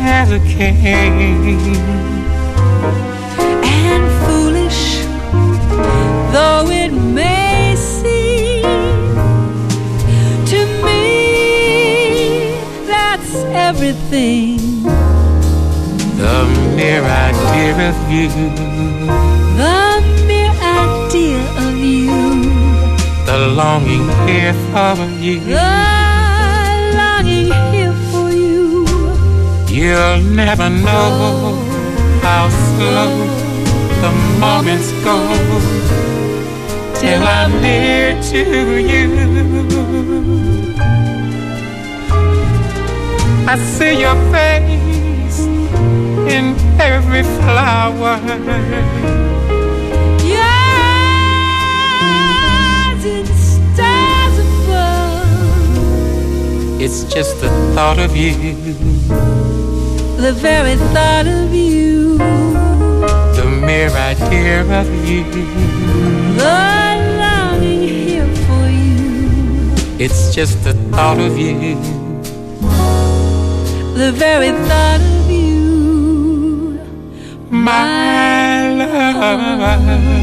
as a king. And foolish though it may seem to me, that's everything. The mere idea of you, the mere idea of you, the longing here for you, the longing here for you. You'll never know how slow the moments go till I'm near to you. I see your face in every flower. Your eyes in stars above. It's just the thought of you, the very thought of you, the mere idea of you, the longing here for you. It's just the thought of you, the very thought of you, my love.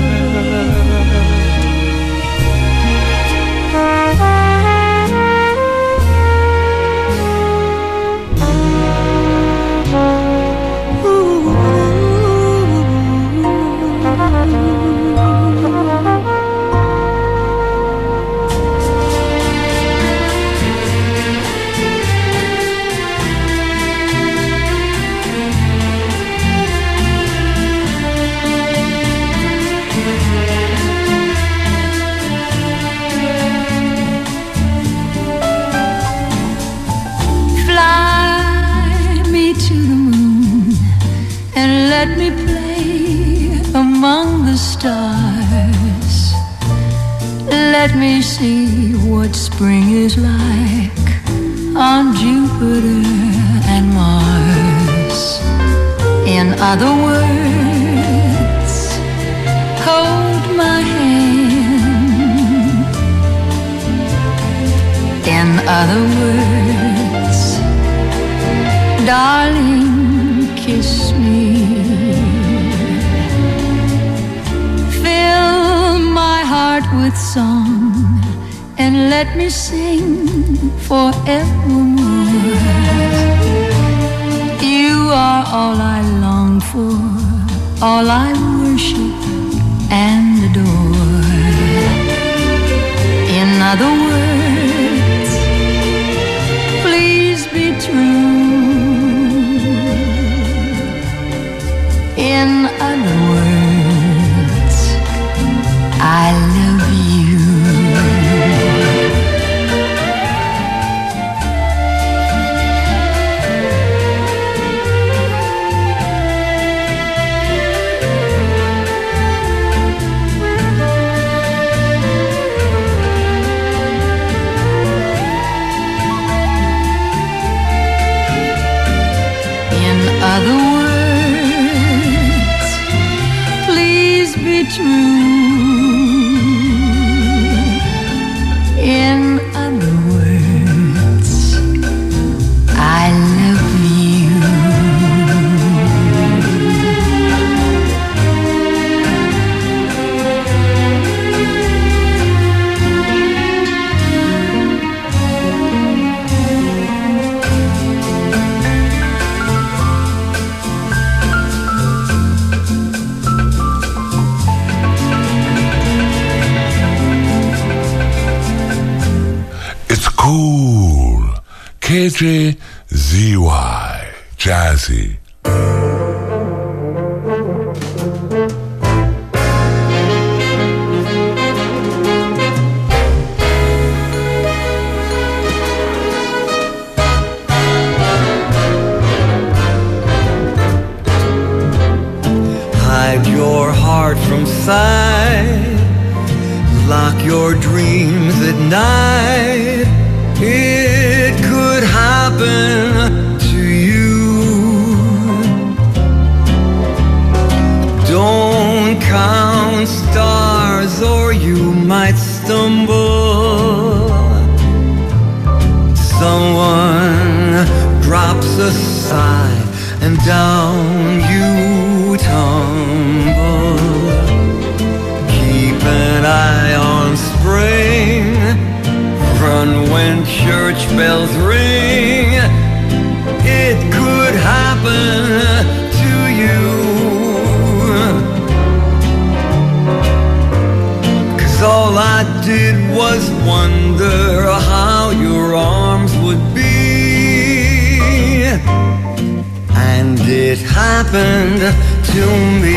Let me play among the stars. Let me see what spring is like on Jupiter and Mars. In other words, hold my hand. In other words, darling, kiss me. With song and let me sing forevermore. You are all I long for, all I worship and adore. In other words, please be true. In other words, I love you. In other words, please be true. In other words, I love you. Cool, KJZY, Jazzy. Hide your heart from sight, lock your dreams at night. It could happen to you. Don't count stars or you might stumble. Someone drops a sigh high and down you tumble. Keep an eye on spring, run when church bells ring. It could happen to you, 'cause all I did was wonder how your arms would be, and it happened to me.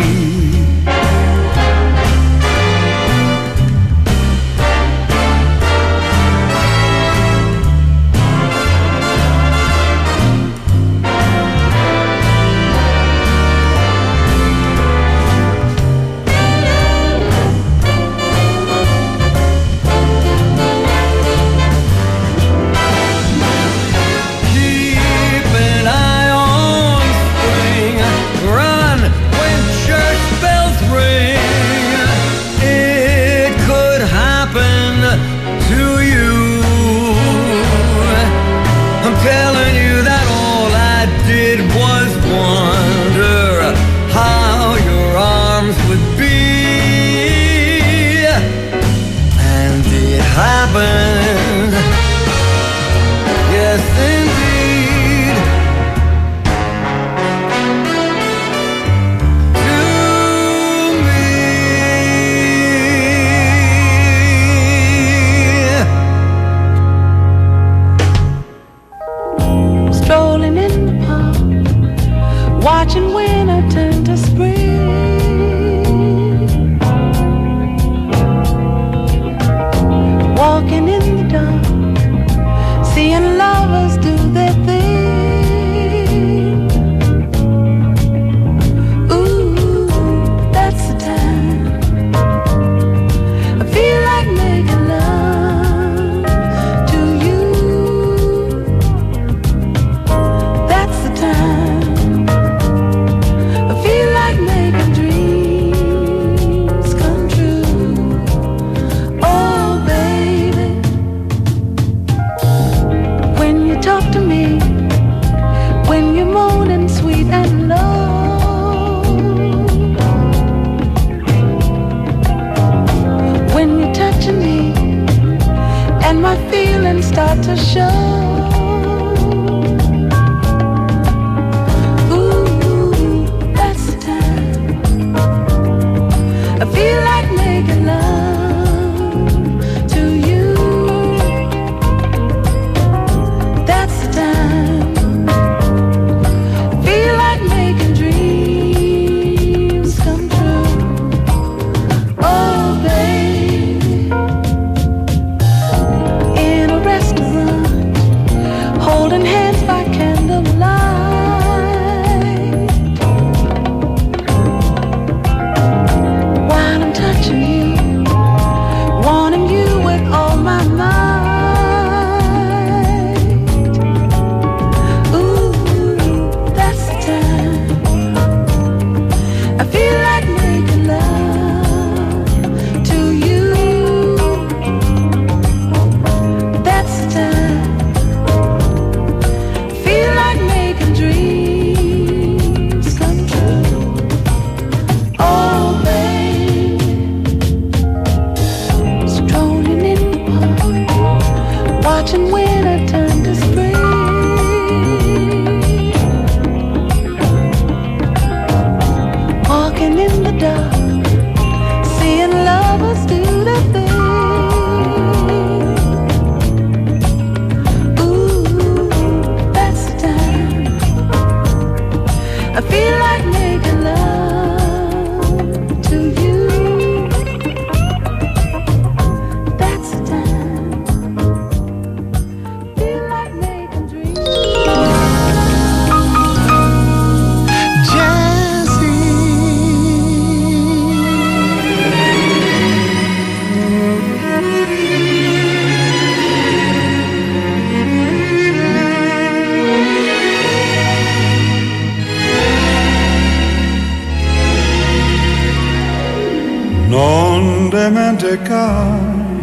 Manteca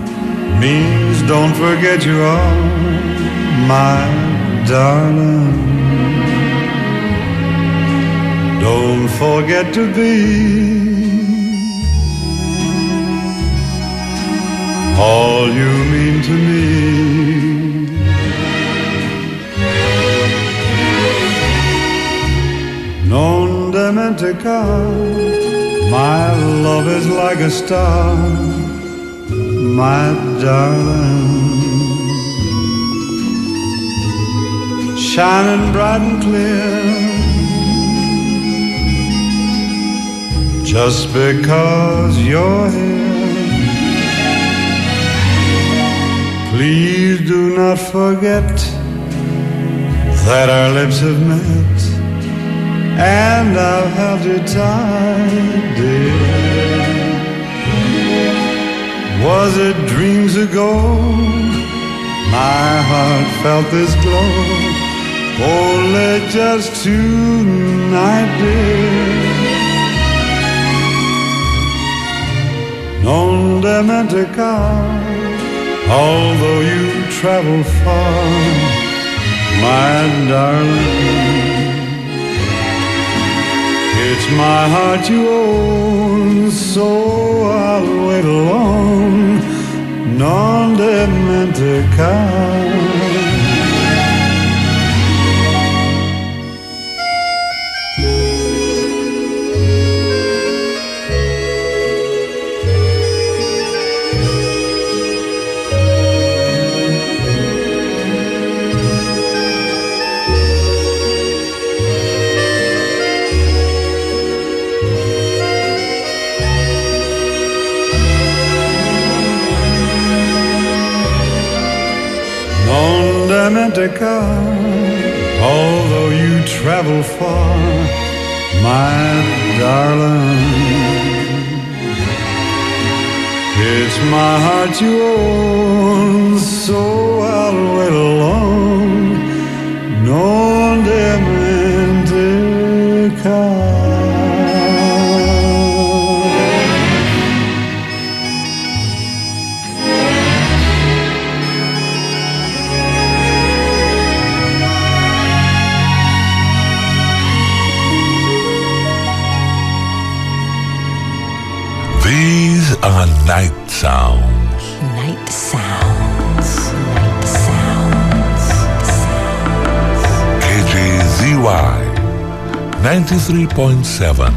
means don't forget you are my darling. Don't forget to be all you mean to me. Non dimenticar, my love is like a star, my darling, shining bright and clear. Just because you're here, please do not forget that our lips have met, and I've held you tight, dear. Was it dreams ago my heart felt this glow? Only just tonight, dear. Non dimenticar, although you travel far, my darling, it's my heart you own, so I'll wait alone. Non dimenticar. Dimenticar, although you travel far, my darling, it's my heart you own, so I'll wait alone. Non dimenticar. These are night sounds. Night sounds. Night sounds. KJZY 93.7.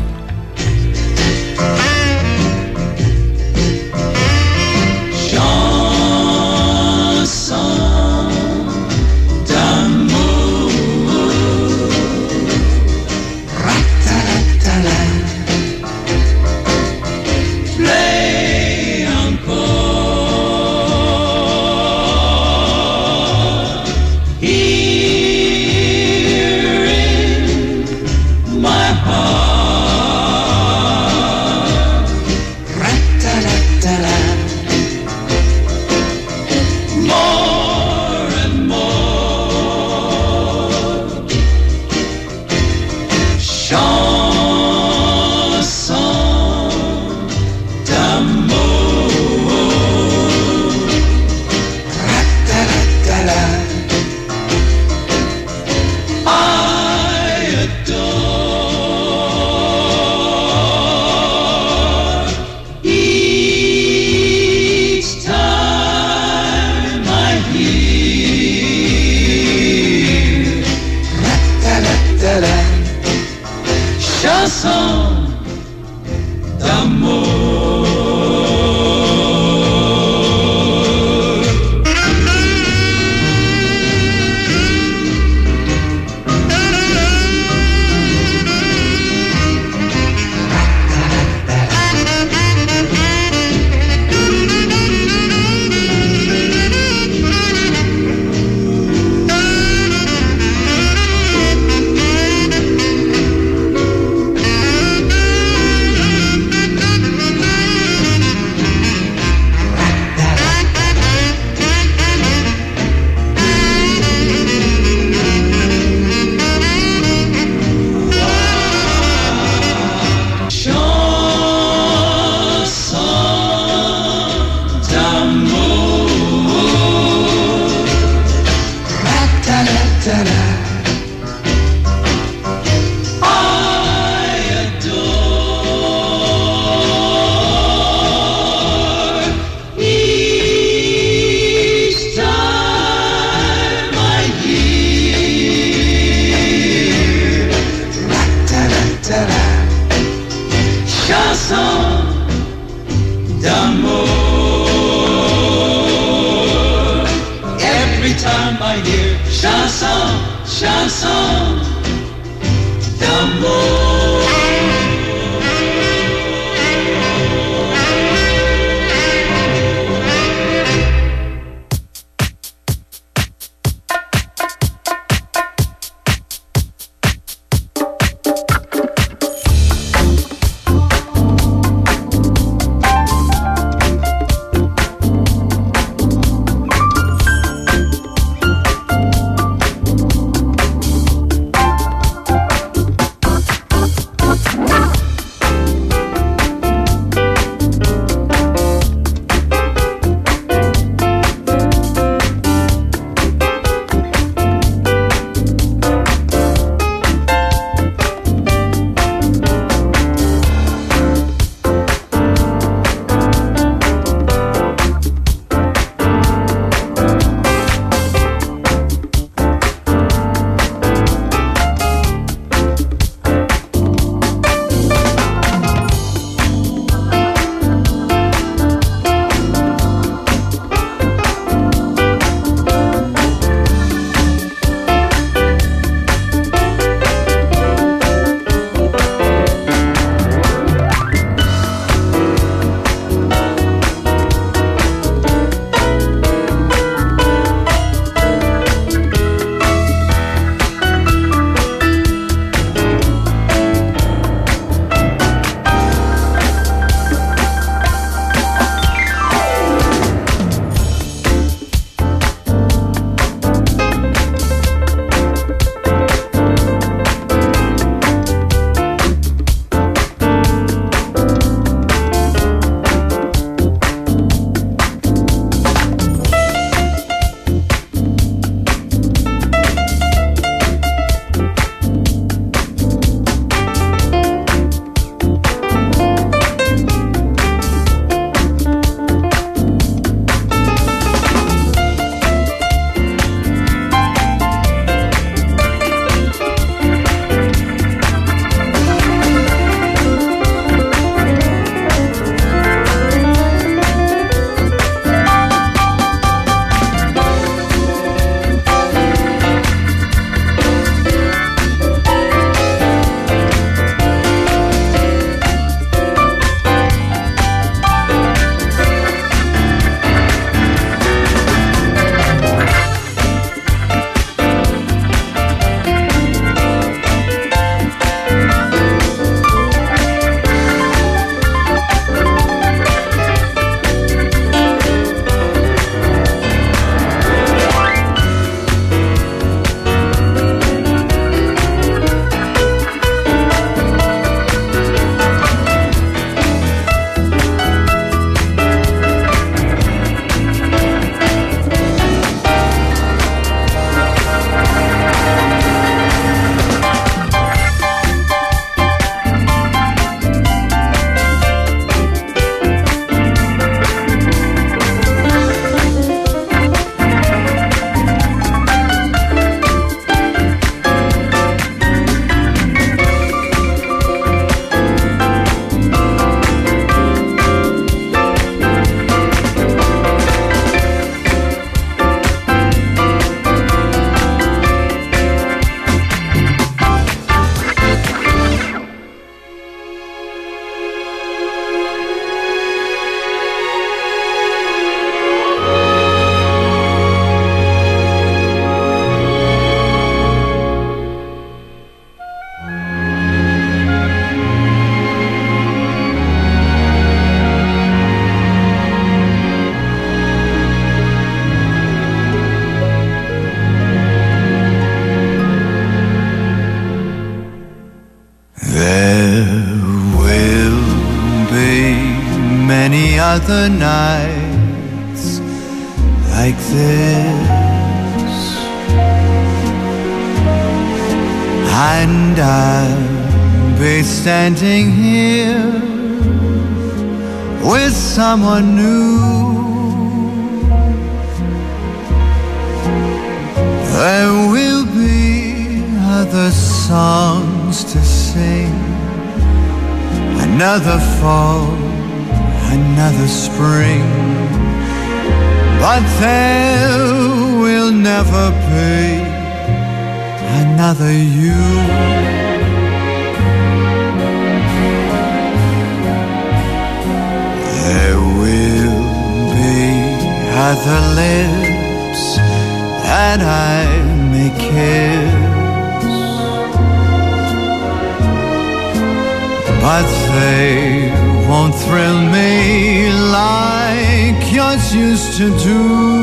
other nights like this, and I'll be standing here with someone new. There will be other songs to sing, another fall, another spring, but there will never be another you. There will be other lips that I may kiss, but they won't thrill me like yours used to do.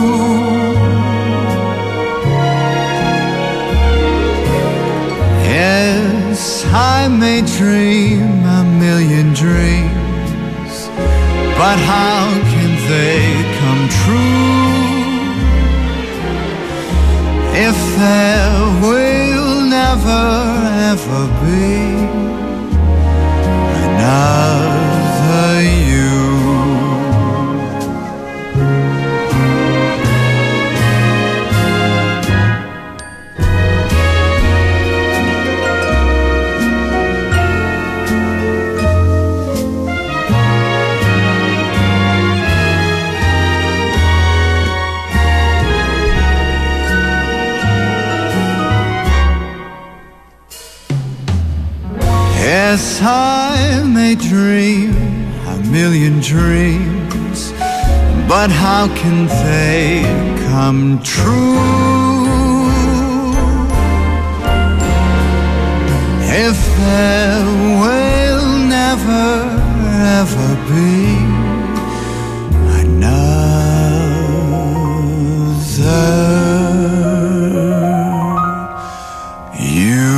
Yes, I may dream a million dreams, but how can they come true if there will never ever be another you? Yes, I may dream a million dreams, but how can they come true if there will never ever be another you?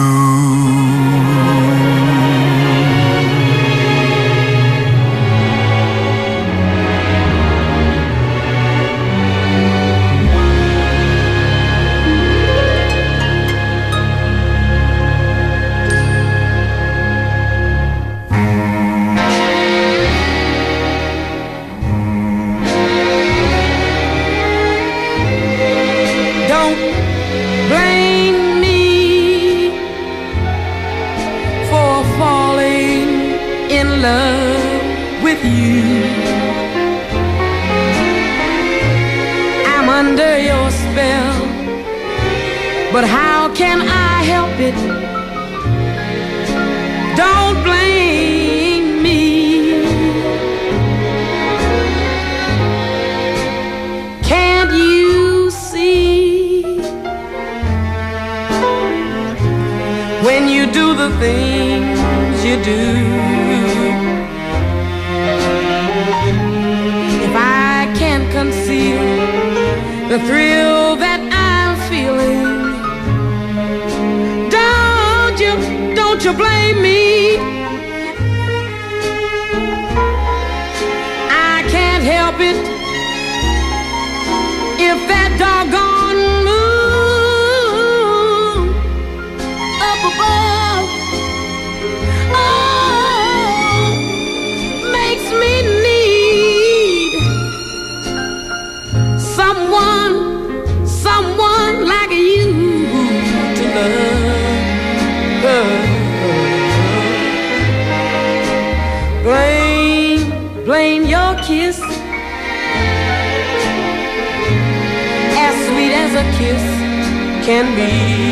But how can I help it? Don't blame me. Can't you see when you do the things you do? If I can't conceal the thrill that I'm feeling, don't you blame me. I can't help it if that doggone moon up above, oh, makes me need someone like you to love. Blame your kiss, as sweet as a kiss can be,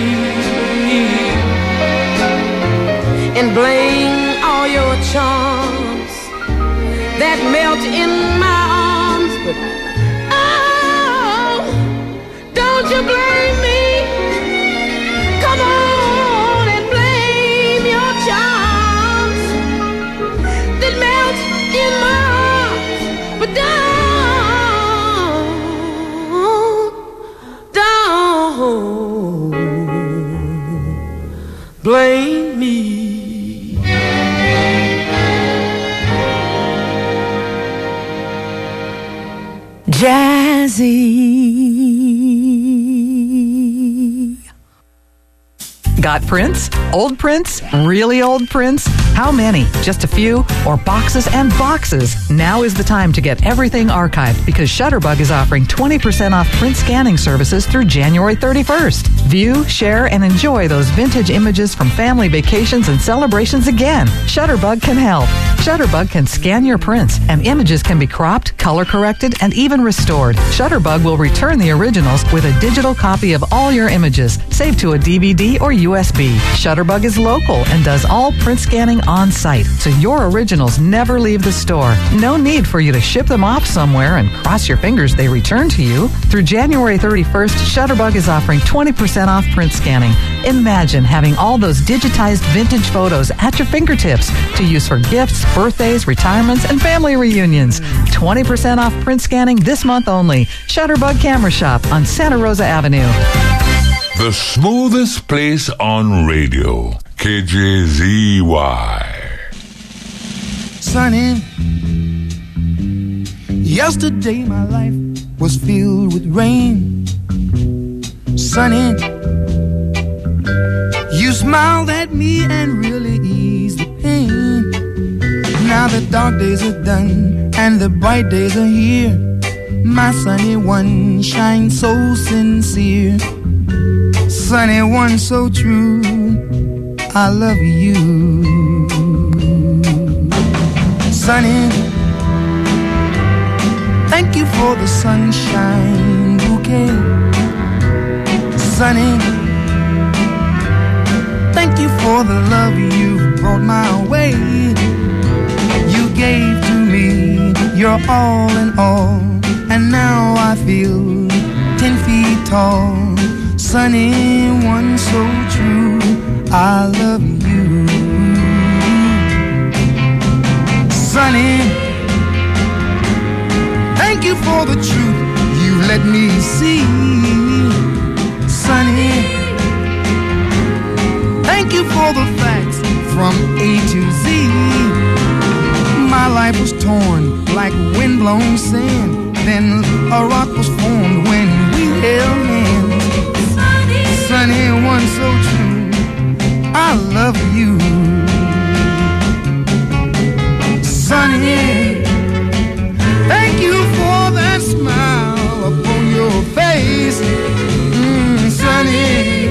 and blame all your charms that melt in my arms. But oh, don't you blame me. Come on and blame your charms that melt in my arms, but don't blame me. Jazzy. Got prints? Old prints? Really old prints? How many? Just a few? Or boxes and boxes? Now is the time to get everything archived because Shutterbug is offering 20% off print scanning services through January 31st. View, share, and enjoy those vintage images from family vacations and celebrations again. Shutterbug can help. Shutterbug can scan your prints, and images can be cropped, color corrected, and even restored. Shutterbug will return the originals with a digital copy of all your images, saved to a DVD or USB. Shutterbug is local and does all print scanning on site, so your originals never leave the store. No need for you to ship them off somewhere and cross your fingers they return to you. Through January 31st, Shutterbug is offering 20% off print scanning. Imagine having all those digitized vintage photos at your fingertips to use for gifts, birthdays, retirements, and family reunions. 20% off print scanning this month only. Shutterbug Camera Shop on Santa Rosa Avenue. The smoothest place on radio. KJZY. Sunny, yesterday my life was filled with rain. Sunny, you smiled at me and really eased the pain. Now the dark days are done and the bright days are here. My sunny one shines so sincere. Sunny one so true, I love you. Sunny, thank you for the sunshine bouquet. Sunny, thank you for the love you brought my way. You gave to me your all in all, and now I feel 10 feet tall. Sunny one so true, I love you. Sunny, thank you for the truth you let me see. Sunny, thank you for the facts from A to Z. My life was torn like windblown sand, then a rock was formed when we held hands. Sunny one so true, I love you. Sunny, thank you for that smile upon your face. Sunny,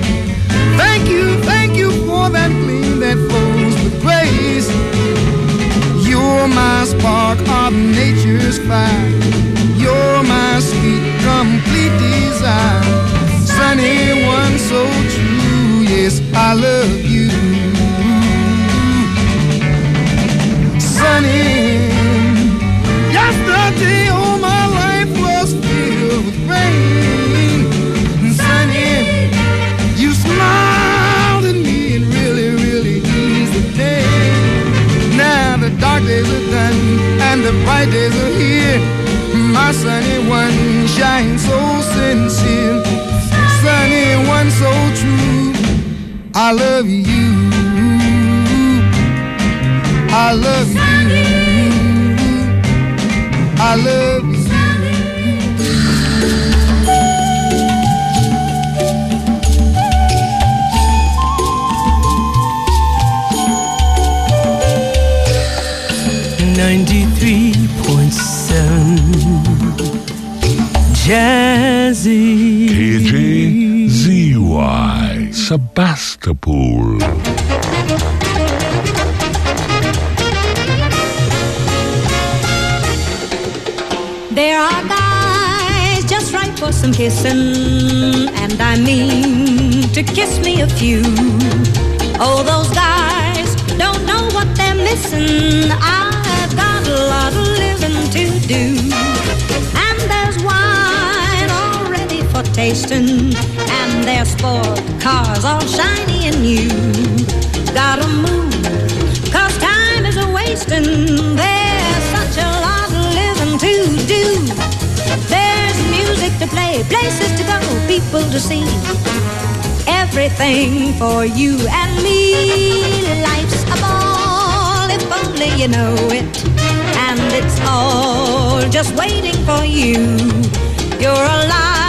thank you for that gleam that flows with grace. You're my spark of nature's fire. You're my sweet, complete desire. Sunny one so true, yes, I love you. Sunny, yesterday all my life was filled with rain. Sunny, you smiled at me and really, really eased the pain. Now the dark days are done and the bright days are here. My sunny one shines so sincere. Sunny one so true, I love you. I love you. I love you. Jazzy. KJZY, Sebastopol. There are guys just right for some kissing, and I mean to kiss me a few. Oh, those guys don't know what they're missing. I've got a lot of living to do. And there's wine already for tasting, and their sport cars all shiny and new. Gotta move, 'cause time is a-wasting. There's such a lot of living to do. There's music to play, places to go, people to see. Everything for you and me. Life's a ball, if only you know it. And it's all just waiting for you. You're a liar.